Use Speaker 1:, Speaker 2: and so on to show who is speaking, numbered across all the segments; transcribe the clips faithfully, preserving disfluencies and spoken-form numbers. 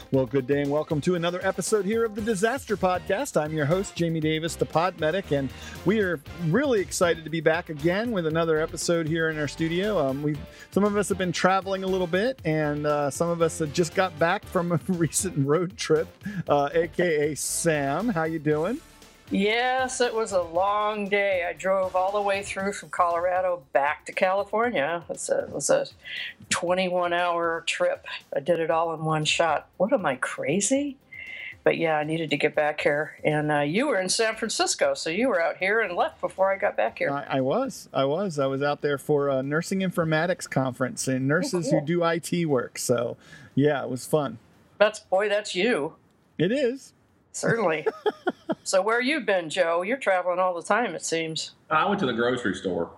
Speaker 1: Well, good day and welcome to another episode here of the Disaster Podcast. I'm your host, Jamie Davis, the Pod Medic, and we are really excited to be back again with another episode here in our studio. Um, we some of us have been traveling a little bit, and uh, some of us have just got back from a recent road trip, uh, aka Sam. How you doing?
Speaker 2: Yes, it was a long day. I drove all the way through from Colorado back to California. It was a, it was a twenty-one hour trip. I did it all in one shot. What am I, crazy? But yeah, I needed to get back here. And uh, you were in San Francisco, so you were out here and left before I got back here.
Speaker 1: I, I was. I was. I was out there for a nursing informatics conference and nurses oh, cool. who do I T work. So yeah, it was fun.
Speaker 2: That's, boy, that's you.
Speaker 1: It is.
Speaker 2: Certainly. So where you been, Joe? You're traveling all the time, it seems.
Speaker 3: I went to the grocery store.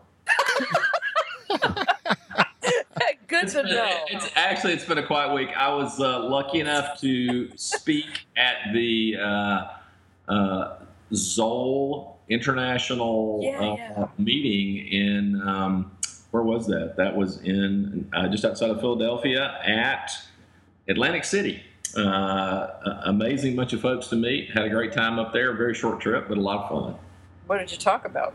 Speaker 2: Good to know.
Speaker 3: It's actually it's been a quiet week. I was uh, lucky enough to speak at the uh, uh, Zoll International
Speaker 2: yeah,
Speaker 3: uh,
Speaker 2: yeah.
Speaker 3: meeting in um, where was that? That was in uh, just outside of Philadelphia at Atlantic City. Uh, amazing bunch of folks to meet. Had a great time up there. Very short trip, but a lot of fun.
Speaker 2: What did you talk about?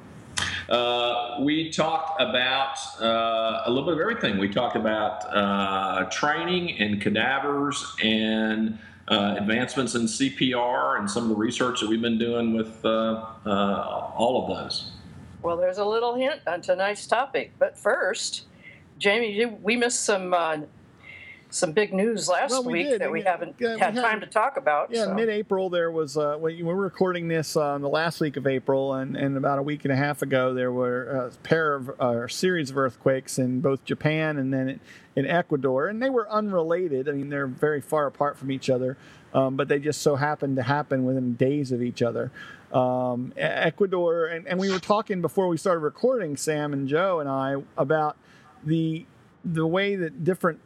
Speaker 3: Uh, we talked about uh, a little bit of everything. We talked about uh, training and cadavers and uh, advancements in C P R and some of the research that we've been doing with uh, uh, all of those.
Speaker 2: Well, there's a little hint on tonight's topic. But first, Jamie, we missed some uh, some big news last
Speaker 1: well, we
Speaker 2: week
Speaker 1: did.
Speaker 2: that we,
Speaker 1: we
Speaker 2: haven't
Speaker 1: yeah,
Speaker 2: had
Speaker 1: we
Speaker 2: time to talk about.
Speaker 1: Yeah,
Speaker 2: so.
Speaker 1: mid-April there was, uh, we were recording this uh, the last week of April, and, and about a week and a half ago there were a pair of, uh, a series of earthquakes in both Japan and then in Ecuador, and they were unrelated. I mean, they're very far apart from each other, um, but they just so happened to happen within days of each other. Um, Ecuador, and, and we were talking before we started recording, Sam and Joe and I, about the the way that different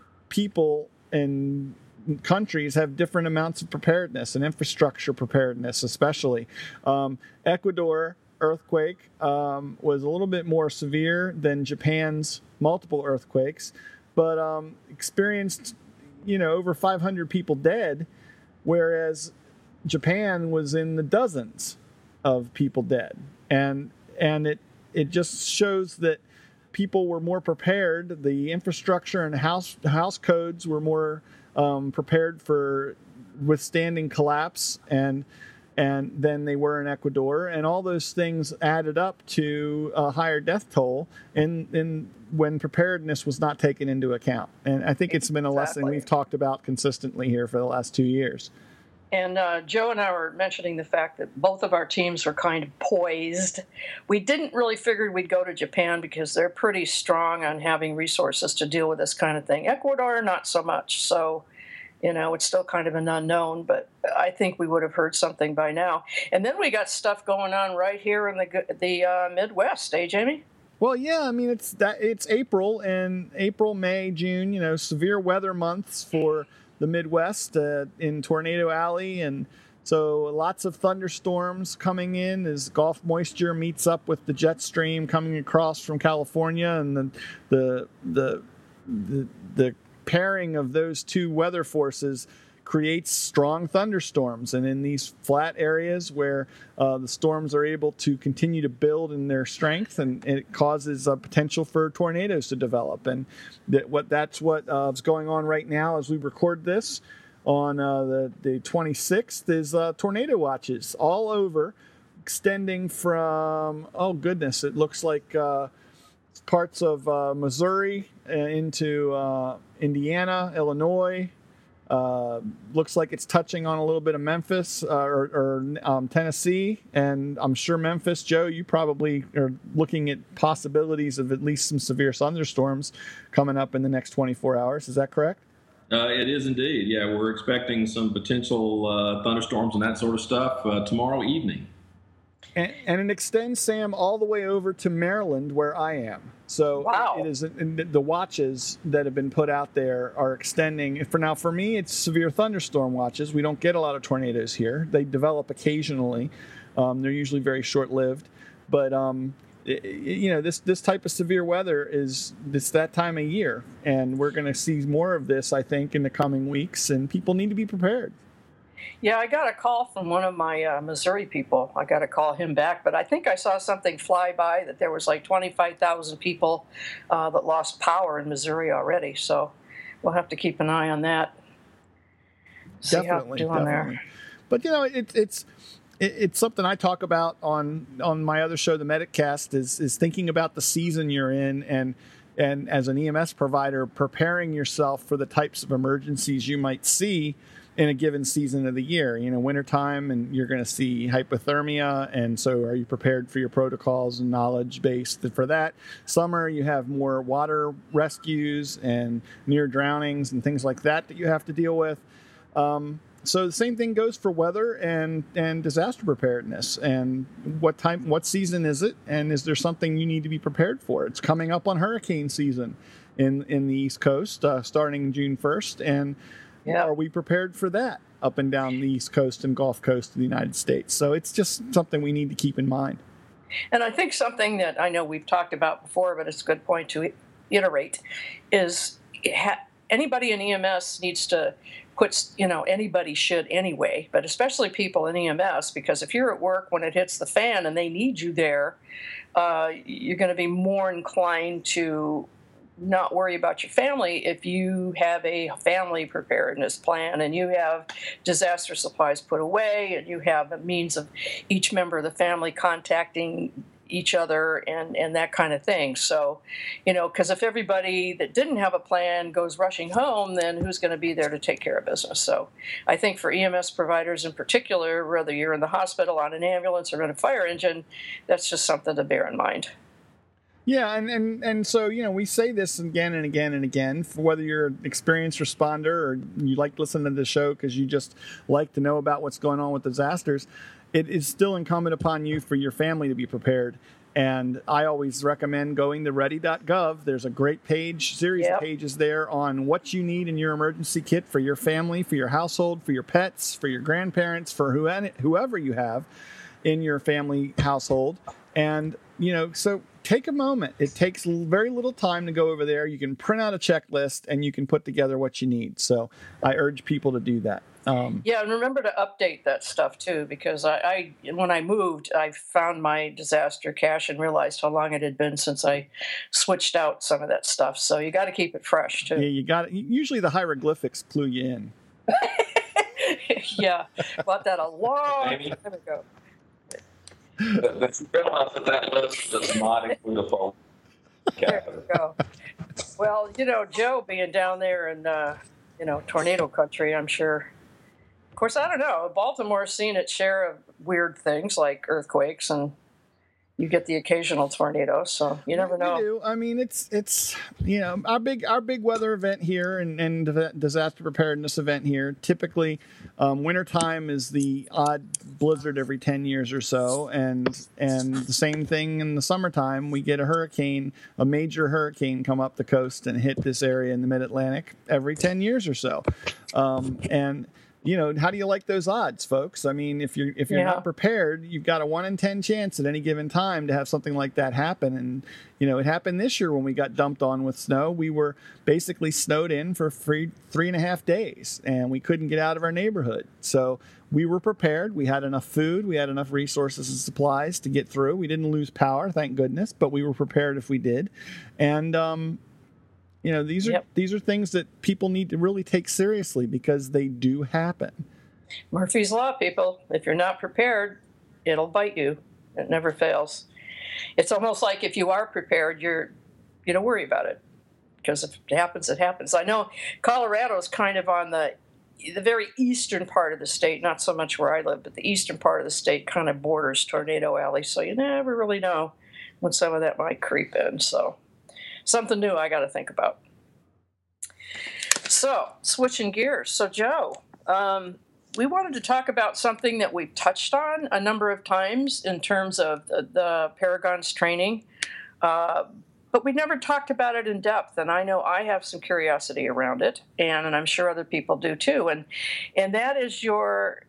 Speaker 1: people and countries have different amounts of preparedness and infrastructure preparedness, especially. Um, Ecuador earthquake um, was a little bit more severe than Japan's multiple earthquakes, but um, experienced, you know, over five hundred people dead, whereas Japan was in the dozens of people dead. And and it it just shows that people were more prepared. The infrastructure and house house codes were more um, prepared for withstanding collapse and and than they were in Ecuador. And all those things added up to a higher death toll in in when preparedness was not taken into account. And I think it's been a lesson
Speaker 2: Exactly.
Speaker 1: we've talked about consistently here for the last two years.
Speaker 2: And uh, Joe and I were mentioning the fact that both of our teams were kind of poised. We didn't really figure we'd go to Japan because they're pretty strong on having resources to deal with this kind of thing. Ecuador, not so much. So, you know, it's still kind of an unknown, but I think we would have heard something by now. And then we got stuff going on right here in the the uh, Midwest, eh, Jamie?
Speaker 1: Well, yeah, I mean, it's that it's April, and April, May, June, you know, severe weather months for the Midwest uh, in Tornado Alley, and so lots of thunderstorms coming in as Gulf moisture meets up with the jet stream coming across from California, and the the the the, the pairing of those two weather forces creates strong thunderstorms. And in these flat areas where uh, the storms are able to continue to build in their strength, and it causes a potential for tornadoes to develop. And that what that's what uh, is going on right now as we record this on uh, the, the twenty-sixth is uh, tornado watches all over, extending from, oh goodness, it looks like uh, parts of uh, Missouri uh, into uh, Indiana, Illinois. Uh, looks like it's touching on a little bit of Memphis uh, or, or um, Tennessee, and I'm sure Memphis, Joe, you probably are looking at possibilities of at least some severe thunderstorms coming up in the next twenty-four hours. Is that correct?
Speaker 3: Uh, it is indeed. Yeah, we're expecting some potential uh, thunderstorms and that sort of stuff uh, tomorrow evening.
Speaker 1: And, and it extends, Sam, all the way over to Maryland, where I am. So
Speaker 2: wow.
Speaker 1: it is the watches that have been put out there are extending. For now, for me, it's severe thunderstorm watches. We don't get a lot of tornadoes here. They develop occasionally. Um, they're usually very short-lived. But um, you know, this this type of severe weather is it's that time of year, and we're going to see more of this, I think, in the coming weeks, and people need to be prepared.
Speaker 2: Yeah, I got a call from one of my uh, Missouri people. I got to call him back, but I think I saw something fly by that there was like twenty-five thousand people uh, that lost power in Missouri already. So we'll have to keep an eye on that. See
Speaker 1: Definitely,
Speaker 2: how we're doing
Speaker 1: definitely.
Speaker 2: there.
Speaker 1: But you know, it, it's it, it's something I talk about on on my other show, the MedicCast, is is thinking about the season you're in, and and as an E M S provider, preparing yourself for the types of emergencies you might see in a given season of the year. You know, wintertime, and you're going to see hypothermia, and so are you prepared for your protocols and knowledge base for that? Summer, you have more water rescues and near drownings and things like that that you have to deal with. Um, so the same thing goes for weather and, and disaster preparedness. And what time, what season is it? And is there something you need to be prepared for? It's coming up on hurricane season in, in the East Coast, uh, starting June first. And yeah. Are we prepared for that up and down the East Coast and Gulf Coast of the United States? So it's just something we need to keep in mind.
Speaker 2: And I think something that I know we've talked about before, but it's a good point to iterate, is ha- anybody in E M S needs to quit, you know, anybody should anyway, but especially people in E M S, because if you're at work when it hits the fan and they need you there, uh, you're going to be more inclined to not worry about your family if you have a family preparedness plan and you have disaster supplies put away and you have a means of each member of the family contacting each other and, and that kind of thing. So, you know, because if everybody that didn't have a plan goes rushing home, then who's going to be there to take care of business? So I think for E M S providers in particular, whether you're in the hospital, on an ambulance, or in a fire engine, that's just something to bear in mind.
Speaker 1: Yeah, and, and, and so, you know, we say this again and again and again, for whether you're an experienced responder or you like listening to the show because you just like to know about what's going on with disasters, it is still incumbent upon you for your family to be prepared. And I always recommend going to ready dot gov. There's a great page, series yep. of pages there on what you need in your emergency kit for your family, for your household, for your pets, for your grandparents, for whoever you have in your family household. And, you know, so take a moment. It takes very little time to go over there. You can print out a checklist and you can put together what you need. So I urge people to do that. Um,
Speaker 2: yeah, and remember to update that stuff too, because I, I when I moved, I found my disaster cache and realized how long it had been since I switched out some of that stuff. So you got to keep it fresh too.
Speaker 1: Yeah, you got it. Usually the hieroglyphics clue you in.
Speaker 2: Yeah, bought that a long time ago.
Speaker 3: But you realize that that list does not include a phone.
Speaker 2: There you go. Well, you know, Joe being down there in, uh, you know, tornado country, I'm sure. Of course, I don't know. Baltimore's seen its share of weird things like earthquakes, and you get the occasional tornado, so you never know.
Speaker 1: We do. I mean, it's it's you know our big our big weather event here and, and disaster preparedness event here. Typically, um, wintertime is the odd blizzard every ten years or so, and and the same thing in the summertime. We get a hurricane, a major hurricane, come up the coast and hit this area in the Mid-Atlantic every ten years or so, um, and. You know, how do you like those odds, folks? I mean, if you're if you're yeah. not prepared, you've got a one in ten chance at any given time to have something like that happen. And you know, it happened this year when we got dumped on with snow. We were basically snowed in for three three and a half days, and we couldn't get out of our neighborhood. So we were prepared. We had enough food. We had enough resources and supplies to get through. We didn't lose power, thank goodness, but we were prepared if we did. And um, You know, these are yep. these are things that people need to really take seriously because they do happen.
Speaker 2: Murphy's Law, people. If you're not prepared, it'll bite you. It never fails. It's almost like if you are prepared, you're you don't worry about it because if it happens, it happens. I know Colorado's kind of on the the very eastern part of the state, not so much where I live, but the eastern part of the state kind of borders Tornado Alley, so you never really know when some of that might creep in. So. Something new I got to think about. So, switching gears. So, Joe, um, we wanted to talk about something that we've touched on a number of times in terms of the, the Paragon's training, uh, but we never talked about it in depth. And I know I have some curiosity around it, and, and I'm sure other people do too. And and that is your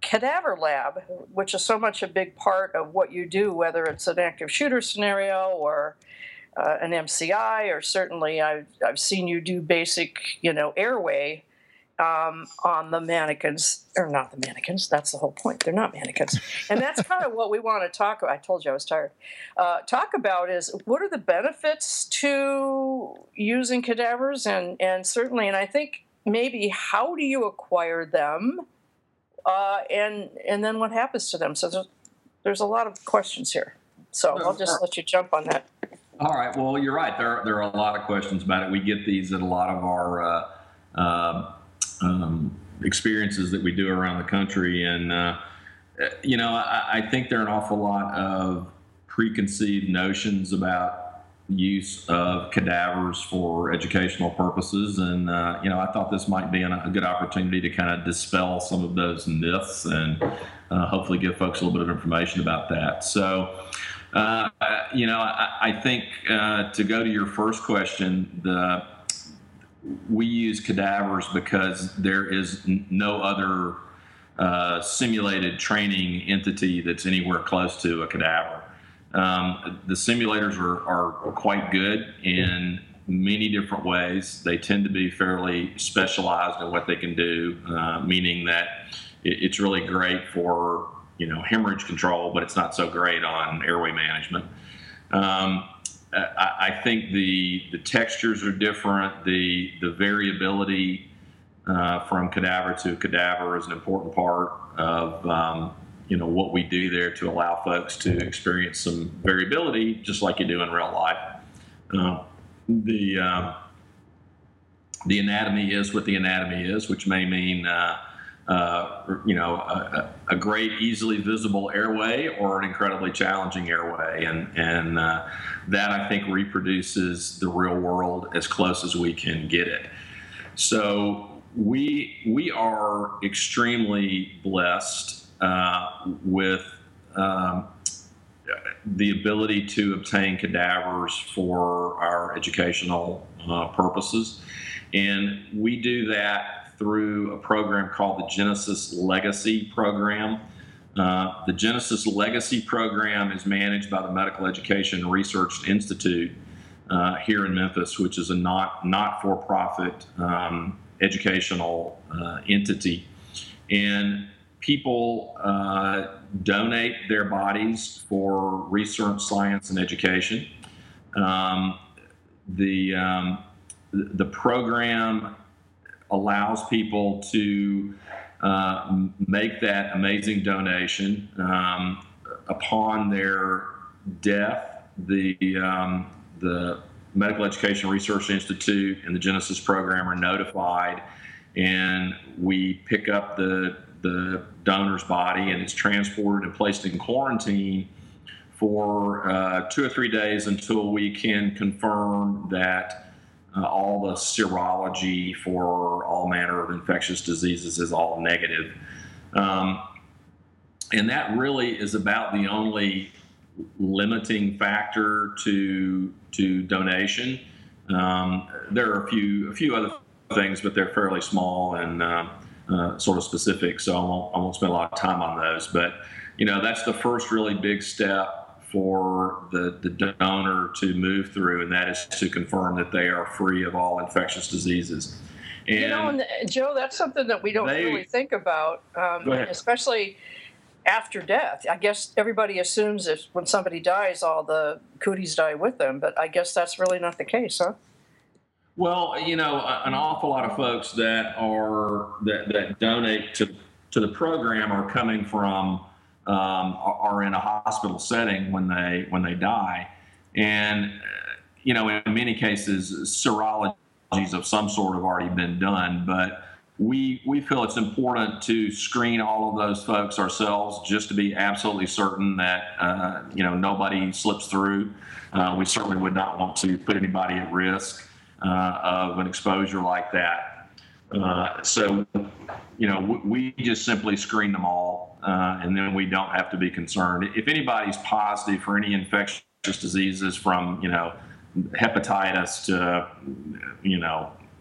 Speaker 2: cadaver lab, which is so much a big part of what you do, whether it's an active shooter scenario or uh, an M C I, or certainly I've, I've seen you do basic, you know, airway um, on the mannequins, or not the mannequins, that's the whole point. They're not mannequins. And that's kind of what we want to talk about. I told you I was tired. Uh, talk about is what are the benefits to using cadavers, and, and certainly, and I think maybe how do you acquire them? Uh, and and then what happens to them? So there's, there's a lot of questions here. So I'll just let you jump on that.
Speaker 3: All right. Well, you're right. There, there are a lot of questions about it. We get these at a lot of our uh, uh, um, experiences that we do around the country. And, uh, you know, I, I think there are an awful lot of preconceived notions about use of cadavers for educational purposes, and uh, you know, I thought this might be a good opportunity to kind of dispel some of those myths and uh, hopefully give folks a little bit of information about that. So, uh, you know, I, I think uh, to go to your first question, the we use cadavers because there is n- no other uh, simulated training entity that's anywhere close to a cadaver. Um, the simulators are, are quite good in many different ways. They tend to be fairly specialized in what they can do, uh, meaning that it, it's really great for, you know, hemorrhage control, but it's not so great on airway management. Um, I, I think the the textures are different. The the variability uh, from cadaver to cadaver is an important part of um, you know, what we do there to allow folks to experience some variability, just like you do in real life. Uh, the um, the anatomy is what the anatomy is, which may mean uh, uh, you know, a, a great, easily visible airway or an incredibly challenging airway, and and uh, that I think reproduces the real world as close as we can get it. So we we are extremely blessed Uh, with um, the ability to obtain cadavers for our educational uh, purposes. And we do that through a program called the Genesis Legacy Program. Uh, the Genesis Legacy Program is managed by the Medical Education Research Institute uh, here in Memphis, which is a not, not-for-profit um, educational uh, entity. And people uh, donate their bodies for research, science, and education. Um, the um, the program allows people to uh, make that amazing donation. Um, upon their death, the um, the Medical Education Research Institute and the Genesis program are notified, and we pick up the the donor's body, and it's transported and placed in quarantine for uh, two or three days until we can confirm that uh, all the serology for all manner of infectious diseases is all negative. Um, and that really is about the only limiting factor to to donation. Um, there are a few a few other things, but they're fairly small and uh, uh, sort of specific, so I won't, I won't spend a lot of time on those. But you know, that's the first really big step for the, the donor to move through, and that is to confirm that they are free of all infectious diseases. And
Speaker 2: you know, and Joe, that's something that we don't they, really think about, um, especially after death. I guess everybody assumes if when somebody dies, all the cooties die with them, but I guess that's really not the case, huh?
Speaker 3: Well, you know, an awful lot of folks that are that, that donate to to the program are coming from um, are in a hospital setting when they when they die, and you know, in many cases, serologies of some sort have already been done, but we we feel it's important to screen all of those folks ourselves just to be absolutely certain that uh, you know, nobody slips through. Uh, we certainly would not want to put anybody at risk Uh, of an exposure like that. Uh, so, you know, w- we just simply screen them all, uh, and then we don't have to be concerned. If anybody's positive for any infectious diseases from, you know, hepatitis to, you know,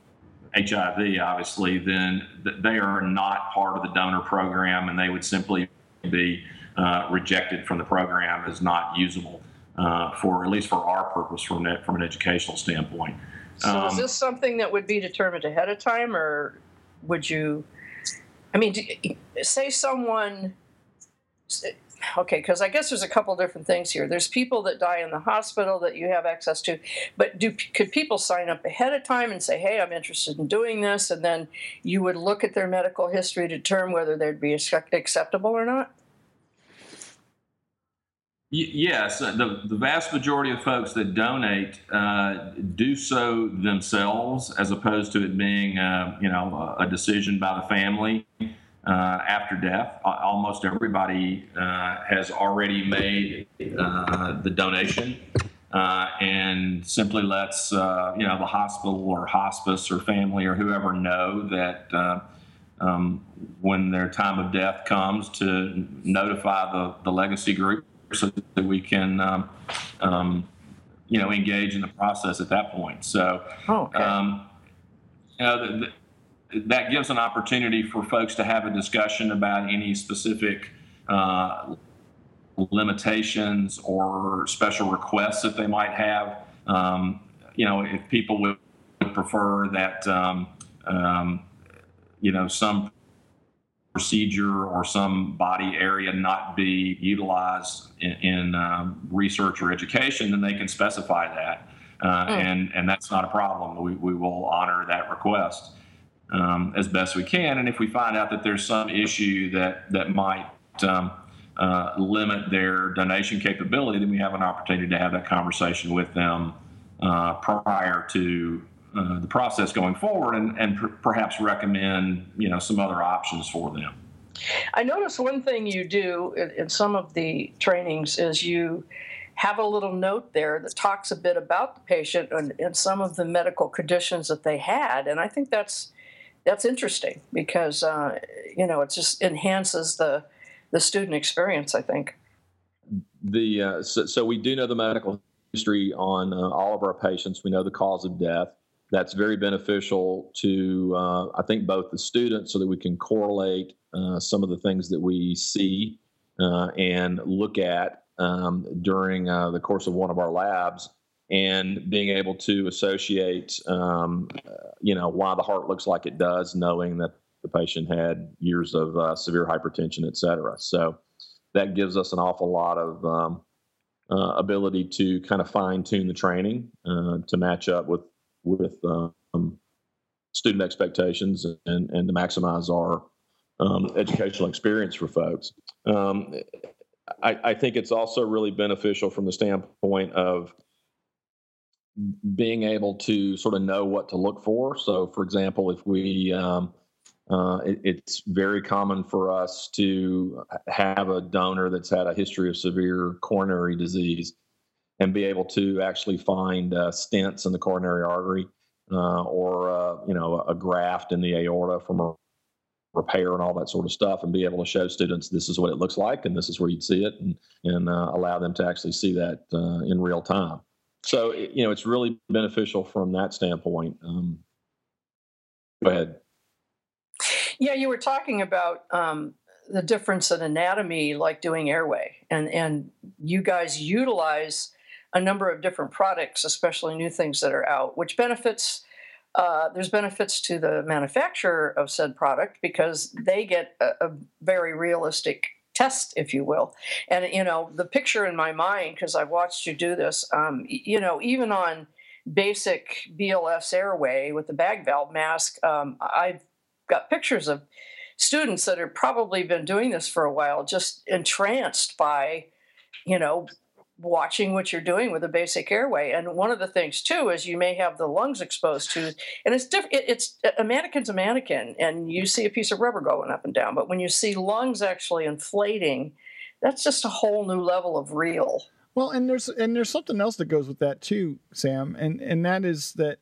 Speaker 3: H I V, obviously, then they are not part of the donor program, and they would simply be uh, rejected from the program as not usable uh, for, at least for our purpose, from an, from an educational standpoint.
Speaker 2: So
Speaker 3: um,
Speaker 2: is this something that would be determined ahead of time, or would you, I mean, do, say someone, okay, because I guess there's a couple different things here. There's people that die in the hospital that you have access to, but do could people sign up ahead of time and say, hey, I'm interested in doing this, and then you would look at their medical history to determine whether they'd be acceptable or not?
Speaker 3: Yes, the, the vast majority of folks that donate uh, do so themselves, as opposed to it being, uh, you know, a decision by the family uh, after death. Almost everybody uh, has already made uh, the donation uh, and simply lets, uh, you know, the hospital or hospice or family or whoever know that uh, um, when their time of death comes, to notify the, the legacy group, so that we can, um, um, you know, engage in the process at that point. So,
Speaker 2: oh, okay.
Speaker 3: um, you know, the, the, that gives an opportunity for folks to have a discussion about any specific uh, limitations or special requests that they might have. Um, you know, if people would prefer that, um, um, you know, some procedure or some body area not be utilized in, in um, research or education, then they can specify that. Uh, mm. and, and that's not a problem. We, we will honor that request um, as best we can. And if we find out that there's some issue that, that might um, uh, limit their donation capability, then we have an opportunity to have that conversation with them uh, prior to Uh, the process going forward, and, and per- perhaps recommend, you know, some other options for them.
Speaker 2: I notice one thing you do in, in some of the trainings is you have a little note there that talks a bit about the patient and, and some of the medical conditions that they had, and I think that's that's interesting because uh, you know, it just enhances the the student experience, I think.
Speaker 4: The uh, so, so we do know the medical history on uh, all of our patients. We know the cause of death. That's very beneficial to, uh, I think, both the students, so that we can correlate uh, some of the things that we see uh, and look at um, during uh, the course of one of our labs, and being able to associate, um, uh, you know, why the heart looks like it does, knowing that the patient had years of uh, severe hypertension, et cetera. So that gives us an awful lot of um, uh, ability to kind of fine tune the training uh, to match up with with um, student expectations and, and to maximize our um, educational experience for folks. Um, I, I think it's also really beneficial from the standpoint of being able to sort of know what to look for. So, for example, if we, um, uh, it, it's very common for us to have a donor that's had a history of severe coronary disease, and be able to actually find uh, stents in the coronary artery uh, or, uh, you know, a graft in the aorta from a repair and all that sort of stuff, and be able to show students this is what it looks like and this is where you'd see it, and, and uh, allow them to actually see that uh, in real time. So, you know, it's really beneficial from that standpoint. Um, go ahead.
Speaker 2: Yeah, you were talking about um, the difference in anatomy, like doing airway, and, and you guys utilize a number of different products, especially new things that are out, which benefits, uh, there's benefits to the manufacturer of said product because they get a, a very realistic test, if you will. And, you know, the picture in my mind, because I've watched you do this, um, you know, even on basic B L S airway with the bag valve mask, um, I've got pictures of students that have probably been doing this for a while, just entranced by, you know, watching what you're doing with a basic airway. And one of the things too is you may have the lungs exposed to, and it's different. It, it's a mannequin's a mannequin, and you see a piece of rubber going up and down. But when you see lungs actually inflating, that's just a whole new level of real.
Speaker 1: Well, and there's and there's something else that goes with that too, Sam, and and that is that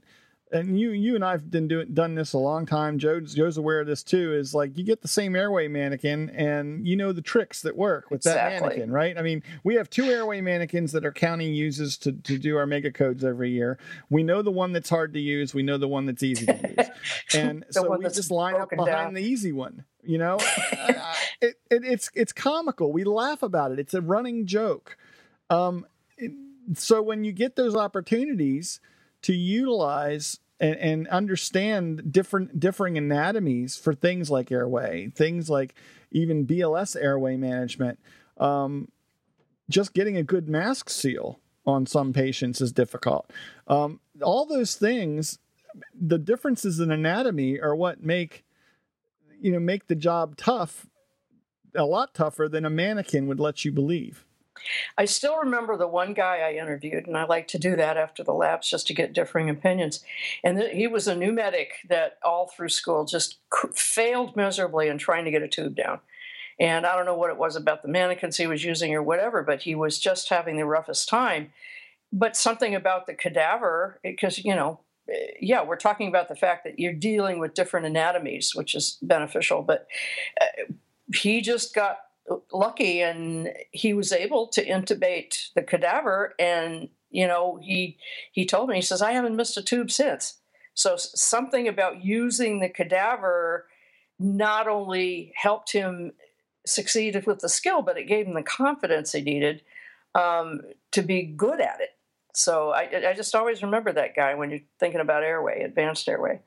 Speaker 1: and you you and I've been doing done this a long time. Joe's Joe's aware of this too. Is like you get the same airway mannequin, and you know the tricks that work with exactly. that mannequin, right? I mean, we have two airway mannequins that our county uses to to do our mega codes every year. We know the one that's hard to use. We know the one that's easy to use, and so we just line up behind down. the easy one. You know, it, it it's it's comical. We laugh about it. It's a running joke. Um, it, so when you get those opportunities to utilize and, and understand different differing anatomies for things like airway, things like even B L S airway management. Um, just getting a good mask seal on some patients is difficult. Um, all those things, the differences in anatomy are what make, you know, make the job tough, a lot tougher than a mannequin would let you believe.
Speaker 2: I still remember the one guy I interviewed, and I like to do that after the labs just to get differing opinions. And th- he was a new medic that all through school just c- failed miserably in trying to get a tube down. And I don't know what it was about the mannequins he was using or whatever, but he was just having the roughest time. But something about the cadaver, because, you know, yeah, we're talking about the fact that you're dealing with different anatomies, which is beneficial, but uh, he just got lucky and he was able to intubate the cadaver. And, you know, he, he told me, he says, I haven't missed a tube since. So something about using the cadaver not only helped him succeed with the skill, but it gave him the confidence he needed um, to be good at it. So I, I just always remember that guy when you're thinking about airway, advanced airway.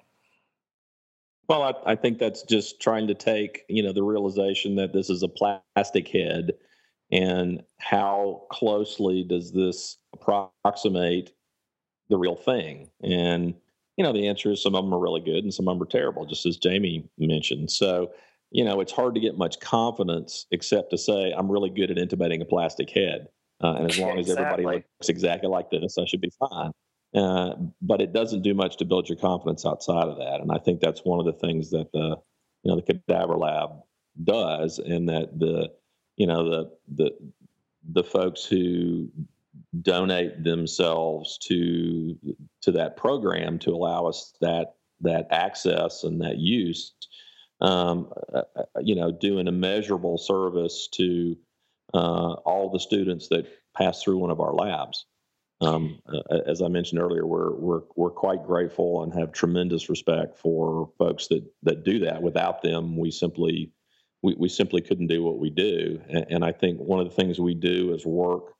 Speaker 4: Well, I, I think that's just trying to take, you know, the realization that this is a plastic head and how closely does this approximate the real thing? And, you know, the answer is some of them are really good and some of them are terrible, just as Jamie mentioned. So, you know, it's hard to get much confidence except to say, I'm really good at intubating a plastic head. Uh, and as long as
Speaker 2: exactly.
Speaker 4: everybody looks exactly like this, I should be fine. Uh, but it doesn't do much to build your confidence outside of that. And I think that's one of the things that the, you know, the cadaver lab does, and that the, you know, the, the, the folks who donate themselves to, to that program to allow us that, that access and that use, um, uh, you know, do an immeasurable service to uh, all the students that pass through one of our labs. Um, uh, as I mentioned earlier, we're we're we're quite grateful and have tremendous respect for folks that that do that. Without them, we simply we, we simply couldn't do what we do. And, and I think one of the things we do is work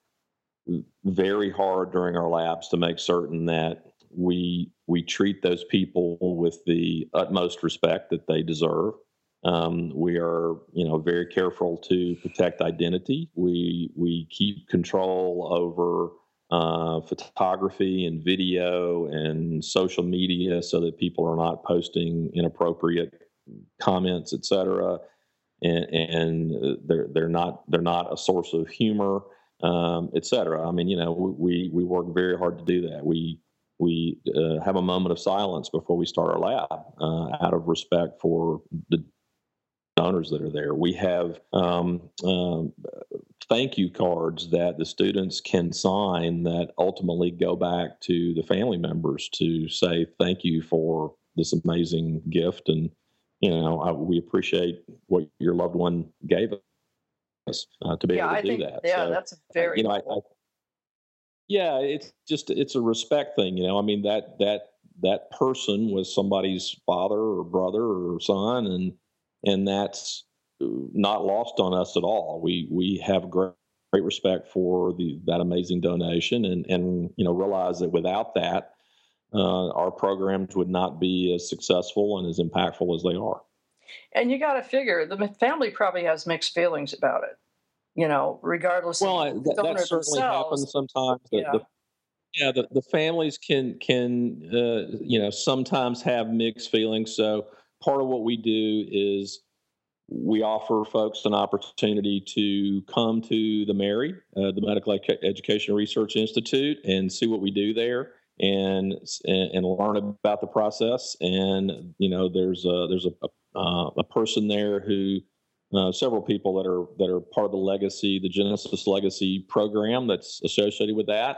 Speaker 4: very hard during our labs to make certain that we we treat those people with the utmost respect that they deserve. Um, we are, you know, very careful to protect identity. We we keep control over Uh, photography and video and social media so that people are not posting inappropriate comments, et cetera. And, and they're they're not they're not a source of humor, um, et cetera. I mean, you know, we we work very hard to do that. We we uh, have a moment of silence before we start our lab uh, out of respect for the donors that are there. We have um, um, thank you cards that the students can sign that ultimately go back to the family members to say thank you for this amazing gift, and you know I, we appreciate what your loved one gave us uh, to be
Speaker 2: yeah,
Speaker 4: able to
Speaker 2: I
Speaker 4: do
Speaker 2: think,
Speaker 4: that.
Speaker 2: Yeah,
Speaker 4: so,
Speaker 2: that's very
Speaker 4: you know.
Speaker 2: cool.
Speaker 4: I, I, yeah, it's just it's a respect thing, you know. I mean that that that person was somebody's father or brother or son, and and that's not lost on us at all. We we have great great respect for the that amazing donation, and and you know realize that without that, uh, our programs would not be as successful and as impactful as they are.
Speaker 2: And you got to figure the family probably has mixed feelings about it, you know, regardless
Speaker 4: well,
Speaker 2: of
Speaker 4: the
Speaker 2: the donor
Speaker 4: that certainly
Speaker 2: themselves.
Speaker 4: happens sometimes. The,
Speaker 2: Yeah.
Speaker 4: the, yeah, the, the families can can uh, you know sometimes have mixed feelings. So part of what we do is we offer folks an opportunity to come to the Mary, uh, the Medical Education Research Institute, and see what we do there, and and learn about the process. And you know, there's a there's a uh, a person there who, uh, several people that are that are part of the Legacy, the Genesis Legacy program that's associated with that.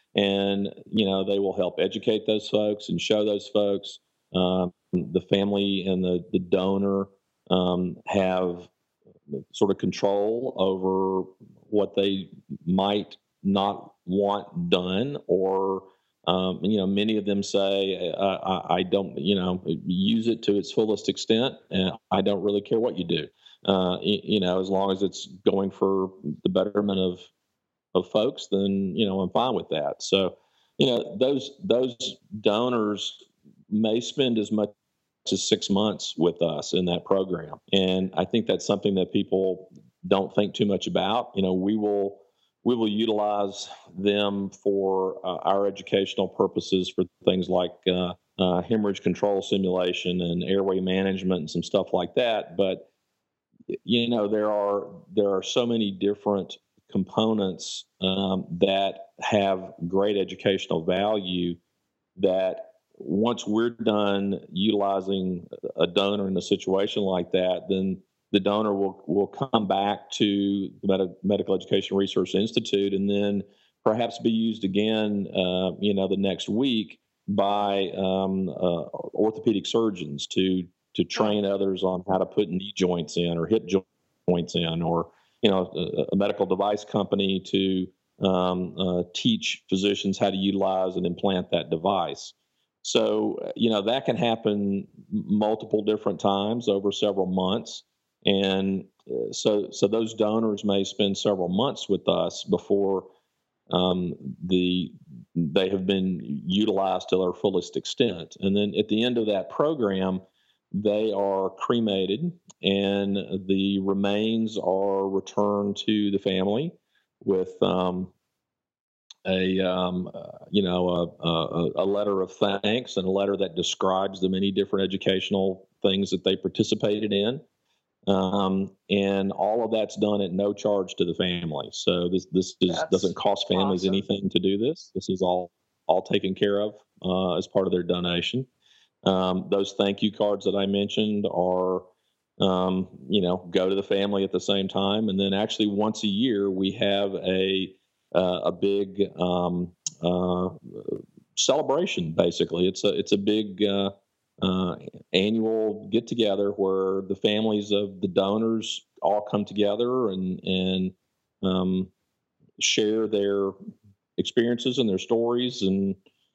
Speaker 4: And, you know, they will help educate those folks and show those folks. Um, the family and the, the donor um, have sort of control over what they might not want done, or, um, you know, many of them say, uh, I, I don't, you know, use it to its fullest extent, and I don't really care what you do, uh, you, you know, as long as it's going for the betterment of of folks, then, you know, I'm fine with that. So, you know, those those donors may spend as much as six months with us in that program, and I think that's something that people don't think too much about. You know, we will we will utilize them for uh, our educational purposes for things like uh, uh, hemorrhage control simulation and airway management and some stuff like that. But you know, there are there are so many different components um, that have great educational value that once we're done utilizing a donor in a situation like that, then the donor will will come back to the Med- Medical Education Research Institute and then perhaps be used again, uh, you know, the next week by um, uh, orthopedic surgeons to to train others on how to put knee joints in or hip joints in, or you know, a, a medical device company to um, uh, teach physicians how to utilize and implant that device. So, you know, that can happen multiple different times over several months. And uh, so, so those donors may spend several months with us before um, the they have been utilized to their fullest extent. And then at the end of that program, they are cremated and the remains are returned to the family with um, a um, uh, you know a, a, a letter of thanks and a letter that describes the many different educational things that they participated in, um, and all of that's done at no charge to the family. So this this is, doesn't cost families
Speaker 2: awesome.
Speaker 4: anything to do this. This is all all taken care of uh, as part of their donation. Um, those thank you cards that I mentioned are, um, you know, go to the family at the same time, and then actually once a year we have a uh, a big um, uh, celebration. Basically, it's a it's a big uh, uh, annual get together where the families of the donors all come together and and um, share their experiences and their stories and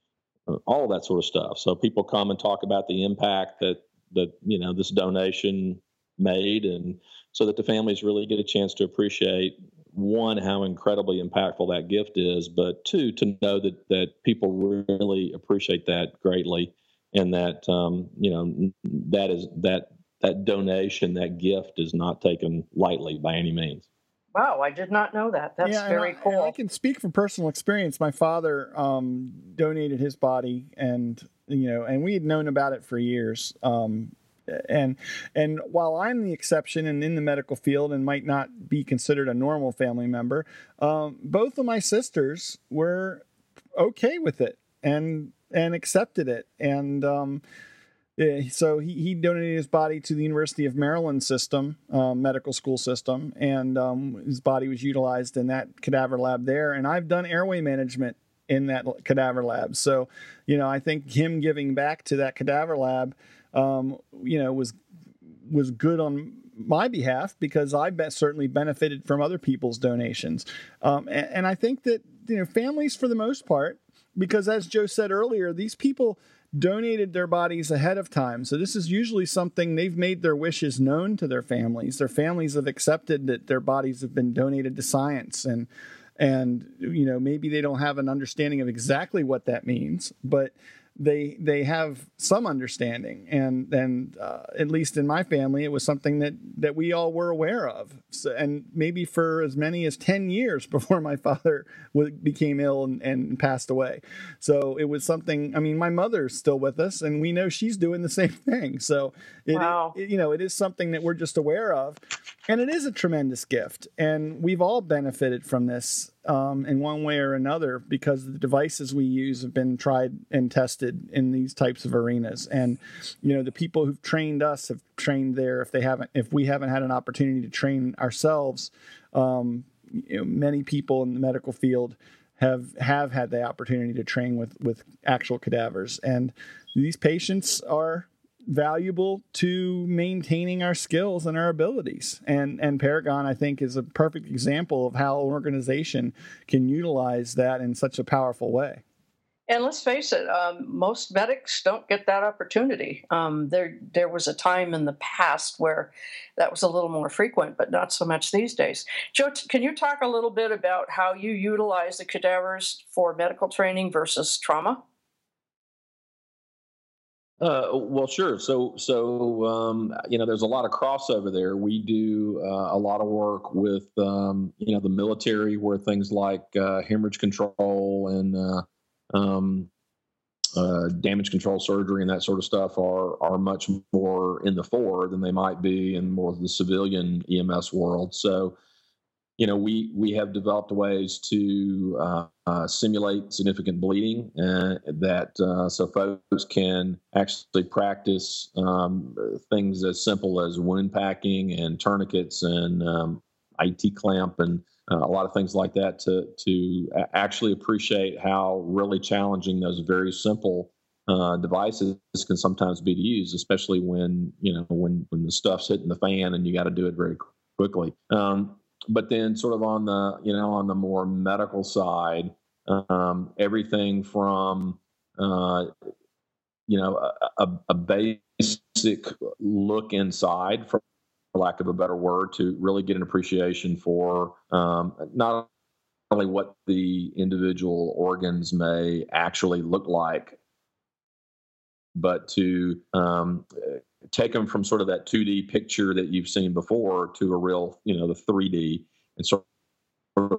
Speaker 4: all of that sort of stuff. So people come and talk about the impact that that you know this donation made, and so that the families really get a chance to appreciate, one, how incredibly impactful that gift is, but two, to know that that people really appreciate that greatly, and that um, you know that is that that donation, that gift, is not taken lightly by any means.
Speaker 2: Wow, I did not know that. That's
Speaker 1: yeah,
Speaker 2: very
Speaker 1: and I,
Speaker 2: cool.
Speaker 1: And I can speak from personal experience. My father um, donated his body, and you know, and we had known about it for years. Um, and and while I'm the exception and in the medical field and might not be considered a normal family member, um, both of my sisters were okay with it and and accepted it. And um, Yeah, so he, he donated his body to the University of Maryland system, um, medical school system, and um, his body was utilized in that cadaver lab there. And I've done airway management in that cadaver lab. So, you know, I think him giving back to that cadaver lab, um, you know, was was good on my behalf because I be- certainly benefited from other people's donations. Um, and, and I think that, you know, families for the most part, because as Joe said earlier, these people donated their bodies ahead of time. So this is usually something they've made their wishes known to their families. Their families have accepted that their bodies have been donated to science, and and you know, maybe they don't have an understanding of exactly what that means, but they they have some understanding. And and uh, at least in my family, it was something that that we all were aware of. So, and maybe for as many as ten years before my father w- became ill and, and passed away. So it was something. I mean, my mother's still with us, and we know she's doing the same thing. So it,
Speaker 2: wow.
Speaker 1: it you know, it is something that we're just aware of, and it is a tremendous gift, and we've all benefited from this um, in one way or another because the devices we use have been tried and tested in these types of arenas. And, you know, the people who've trained us have trained there. If they haven't, if we haven't had an opportunity to train ourselves, um, you know, many people in the medical field have have had the opportunity to train with with actual cadavers, and these patients are valuable to maintaining our skills and our abilities. And and Paragon, I think, is a perfect example of how an organization can utilize that in such a powerful way.
Speaker 2: And let's face it, um, most medics don't get that opportunity. Um, there, there was a time in the past where that was a little more frequent, but not so much these days. Joe, can you talk a little bit about how you utilize the cadavers for medical training versus trauma?
Speaker 4: Uh, well, sure. So, so um, you know, there's a lot of crossover there. We do uh, a lot of work with, um, you know, the military, where things like uh, hemorrhage control and uh, um, uh, damage control surgery and that sort of stuff are are much more in the fore than they might be in more of the civilian E M S world. So, you know, we we have developed ways to uh, uh, simulate significant bleeding, uh, that uh, so folks can actually practice um, things as simple as wound packing and tourniquets and um, I T clamp and uh, a lot of things like that to to actually appreciate how really challenging those very simple uh, devices can sometimes be to use, especially when you know when when the stuff's hitting the fan and you got to do it very quickly. Um, But then sort of on the, you know, on the more medical side, um, everything from, uh, you know, a, a basic look inside, for lack of a better word, to really get an appreciation for um, not only what the individual organs may actually look like, but to um, take them from sort of that two D picture that you've seen before to a real, you know, the three D, and sort of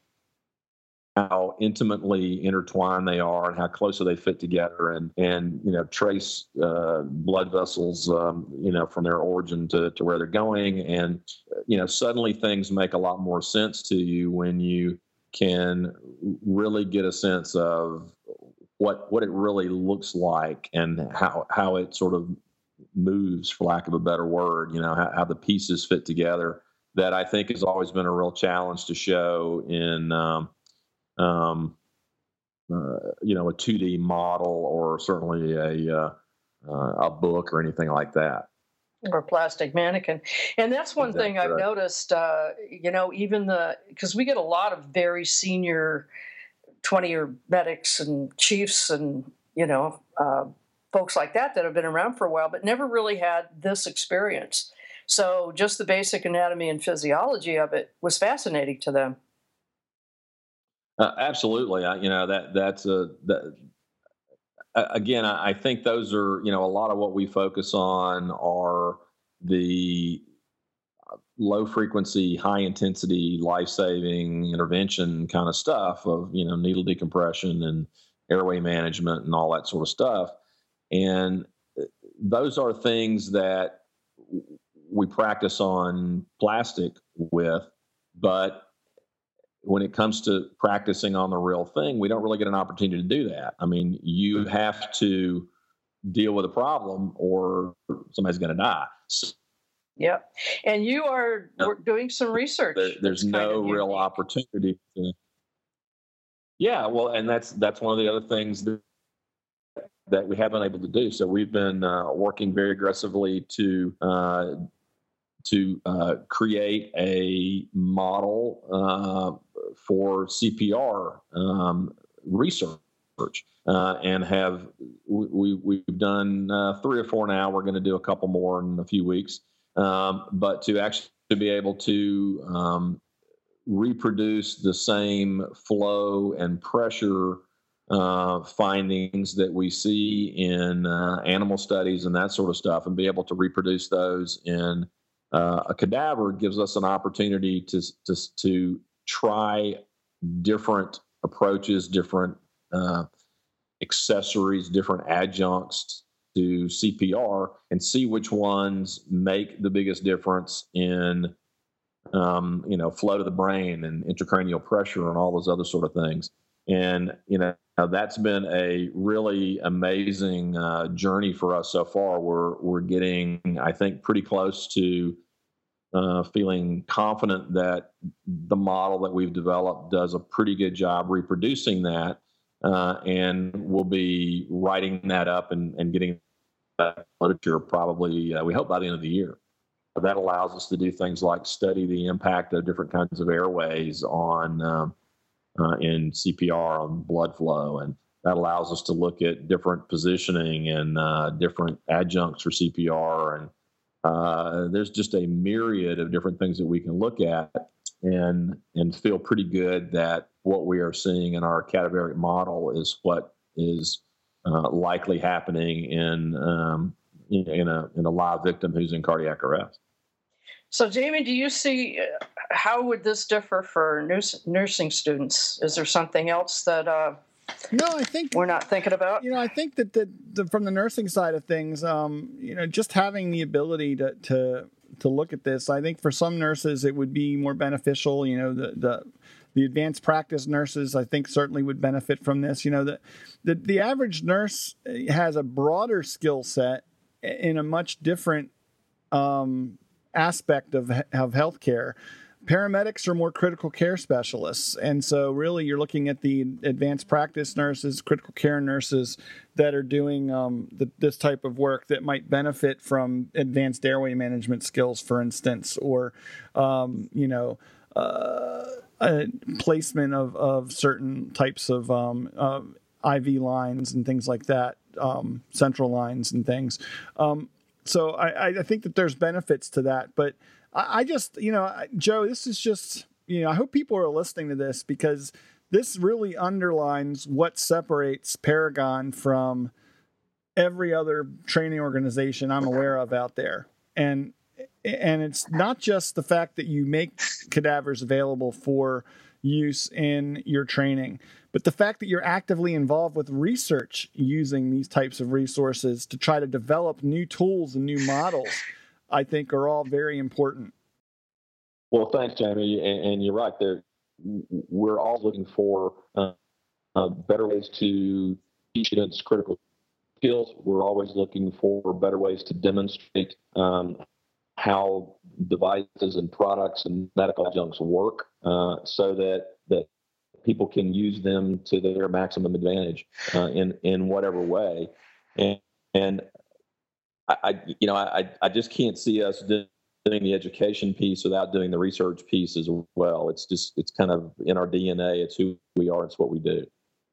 Speaker 4: how intimately intertwined they are and how closely they fit together, and, and you know, trace uh, blood vessels, um, you know, from their origin to, to where they're going. And, you know, suddenly things make a lot more sense to you when you can really get a sense of what what it really looks like and how how it sort of moves, for lack of a better word, you know, how, how the pieces fit together. That I think has always been a real challenge to show in, um, um, uh, you know, a two D model or certainly a uh, uh, a book or anything like that.
Speaker 2: Or plastic mannequin. And that's one
Speaker 4: Exactly
Speaker 2: thing I've
Speaker 4: right.
Speaker 2: noticed, uh, you know, even the, because we get a lot of very senior twenty-year medics and chiefs and, you know, uh, folks like that that have been around for a while, but never really had this experience. So just the basic anatomy and physiology of it was fascinating to them.
Speaker 4: Uh, absolutely, I, you know that that's a that, uh, again. I, I think those are, you know, a lot of what we focus on are the low frequency, high intensity, life saving intervention kind of stuff of, you know, needle decompression and airway management and all that sort of stuff. And those are things that we practice on plastic with, but when it comes to practicing on the real thing, we don't really get an opportunity to do that. I mean, you have to deal with a problem or somebody's going to die. So,
Speaker 2: Yep. And you are no, doing some research.
Speaker 4: There, there's no real unique. opportunity to. Yeah, well, and that's that's one of the other things that that we haven't been able to do. So we've been uh, working very aggressively to uh, to uh, create a model uh, for C P R um, research, uh, and have we we've done uh, three or four now. We're going to do a couple more in a few weeks, um, but to actually be able to um, reproduce the same flow and pressure uh, findings that we see in uh, animal studies and that sort of stuff, and be able to reproduce those in uh, a cadaver gives us an opportunity to to to try different approaches, different uh, accessories, different adjuncts to C P R, and see which ones make the biggest difference in um, you know, flow to the brain and intracranial pressure and all those other sort of things. And, you know, that's been a really amazing uh, journey for us so far. We're, we're getting, I think, pretty close to uh, feeling confident that the model that we've developed does a pretty good job reproducing that, uh, and we'll be writing that up and, and getting that literature probably, uh, we hope, by the end of the year. That allows us to do things like study the impact of different kinds of airways on um, uh, in C P R, on blood flow, and that allows us to look at different positioning and uh, different adjuncts for C P R. And uh, there's just a myriad of different things that we can look at and and feel pretty good that what we are seeing in our cadaveric model is what is uh, likely happening in, um, in in a in a live victim who's in cardiac arrest.
Speaker 2: So, Jamie, do you see uh, how would this differ for nurse, nursing students? Is there something else that uh,
Speaker 1: no, I think
Speaker 2: we're not thinking about?
Speaker 1: You know, I think that the, the from the nursing side of things, um, you know, just having the ability to to to look at this, I think for some nurses it would be more beneficial. You know, the the the advanced practice nurses, I think, certainly would benefit from this. You know, the the, the average nurse has a broader skill set in a much different um, aspect of of healthcare. Paramedics are more critical care specialists, and so really you're looking at the advanced practice nurses, critical care nurses that are doing um, the, this type of work that might benefit from advanced airway management skills, for instance, or um, you know. Uh, a placement of, of certain types of um, uh, I V lines and things like that, um, central lines and things. Um, so I, I think that there's benefits to that. But I, I just, you know, Joe, this is just, you know, I hope people are listening to this because this really underlines what separates Paragon from every other training organization I'm aware of out there. And And it's not just the fact that you make cadavers available for use in your training, but the fact that you're actively involved with research using these types of resources to try to develop new tools and new models, I think are all very important.
Speaker 4: Well, thanks, Jamie. And, and you're right there. We're all looking for uh, uh, better ways to teach students critical skills. We're always looking for better ways to demonstrate um, how devices and products and medical adjuncts work uh, so that, that people can use them to their maximum advantage uh, in, in whatever way. And, and I, I, you know, I, I just can't see us doing the education piece without doing the research piece as well. It's just, it's kind of in our D N A. It's who we are. It's what we do.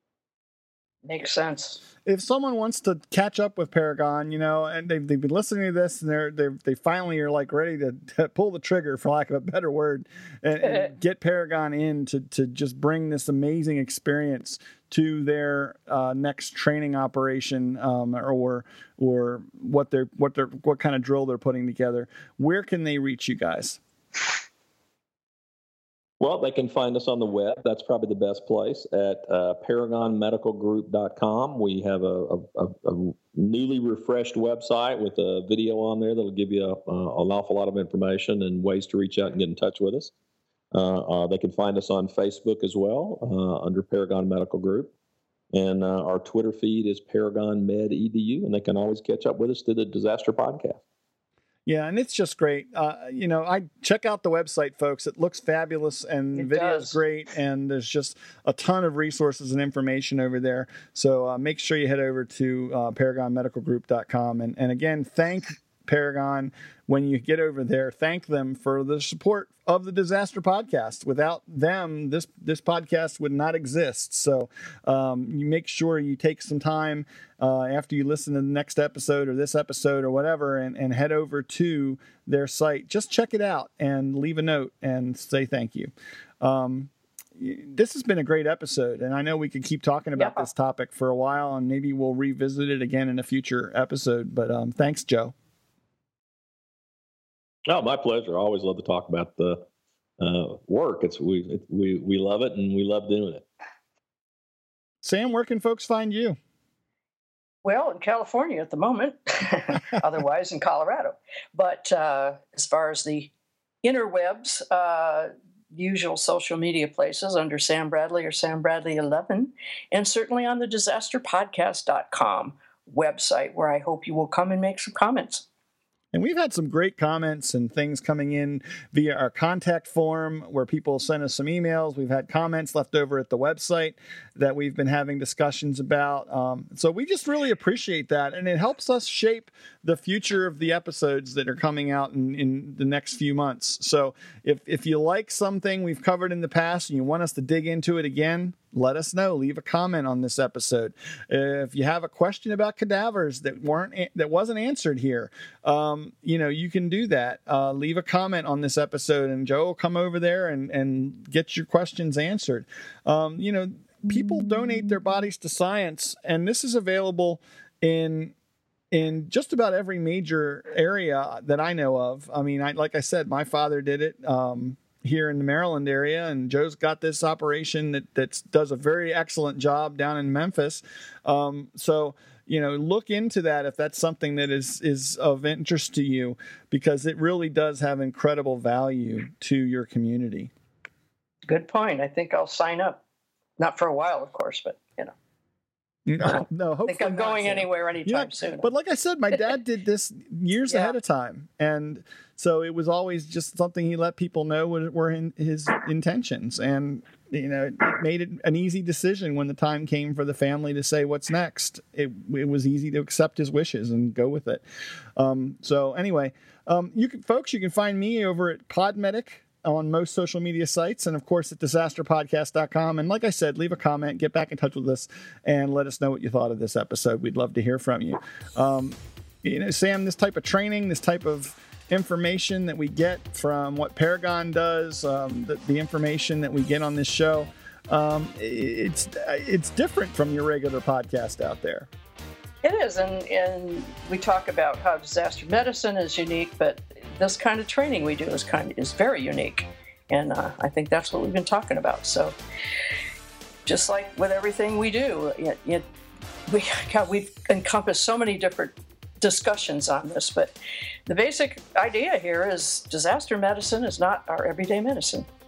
Speaker 2: Makes sense.
Speaker 1: If someone wants to catch up with Paragon, you know, and they've, they've been listening to this and they're, they're, they finally are like ready to, to pull the trigger, for lack of a better word, and, and get Paragon in to, to just bring this amazing experience to their uh, next training operation, um, or, or what they're, what they're, what kind of drill they're putting together. Where can they reach you guys?
Speaker 4: Well, they can find us on the web. That's probably the best place at uh, paragon medical group dot com. We have a, a, a newly refreshed website with a video on there that'll give you a, a, an awful lot of information and ways to reach out and get in touch with us. Uh, uh, they can find us on Facebook as well uh, under Paragon Medical Group. And uh, our Twitter feed is Paragon Med E D U, and they can always catch up with us through the Disaster Podcast.
Speaker 1: Yeah, and it's just great. Uh, you know, I check out the website, folks. It looks fabulous, and the video is great, and there's just a ton of resources and information over there. So uh, make sure you head over to uh, paragon medical group dot com. And, and again, thank Paragon when you get over there. Thank them for the support of the Disaster Podcast. Without them, this this podcast would not exist. So um, you make sure you take some time uh, after you listen to the next episode or this episode or whatever, and, and head over to their site. Just check it out and leave a note and say thank you. Um, this has been a great episode, and I know we could keep talking about yeah. this topic for a while, and maybe we'll revisit it again in a future episode. But um, thanks, Joe.
Speaker 4: Oh, my pleasure. I always love to talk about the uh, work. It's we it, we we love it, and we love doing it.
Speaker 1: Sam, where can folks find you?
Speaker 2: Well, in California at the moment, otherwise in Colorado. But uh, as far as the interwebs, uh, usual social media places under Sam Bradley or Sam Bradley eleven, and certainly on the disaster podcast dot com website, where I hope you will come and make some comments.
Speaker 1: And we've had some great comments and things coming in via our contact form where people send us some emails. We've had comments left over at the website that we've been having discussions about. Um, so we just really appreciate that. And it helps us shape the future of the episodes that are coming out in, in the next few months. So if, if you like something we've covered in the past and you want us to dig into it again, let us know. Leave a comment on this episode. If you have a question about cadavers that weren't that wasn't answered here, um, you know, you can do that. Uh, leave a comment on this episode, and Joe will come over there and and get your questions answered. Um, you know, people donate their bodies to science, and this is available in in just about every major area that I know of. I mean, I, like I said, my father did it. Um, here in the Maryland area, and Joe's got this operation that that does a very excellent job down in Memphis. Um, so, you know, look into that if that's something that is is of interest to you, because it really does have incredible value to your community.
Speaker 2: Good point. I think I'll sign up. Not for a while, of course, but you know.
Speaker 1: No, no, hopefully
Speaker 2: I think I'm going
Speaker 1: not,
Speaker 2: anywhere anytime
Speaker 1: yeah,
Speaker 2: soon.
Speaker 1: But like I said, my dad did this years yeah. ahead of time, and so it was always just something he let people know were, were in his intentions, and you know, it made it an easy decision when the time came for the family to say what's next. It it was easy to accept his wishes and go with it. Um, so anyway, um, you can, folks, you can find me over at Podmedic on most social media sites, and of course at disaster podcast dot com. And like I said, leave a comment, get back in touch with us, and let us know what you thought of this episode. We'd love to hear from you. Um, you know, Sam, this type of training, this type of information that we get from what Paragon does, um, the, the information that we get on this show, um, it's it's different from your regular podcast out there.
Speaker 2: It is, and, and we talk about how disaster medicine is unique, but this kind of training we do is kind of, is very unique, and uh, I think that's what we've been talking about. So, just like with everything we do, it, it, we God, we've encompassed so many different discussions on this, but the basic idea here is disaster medicine is not our everyday medicine.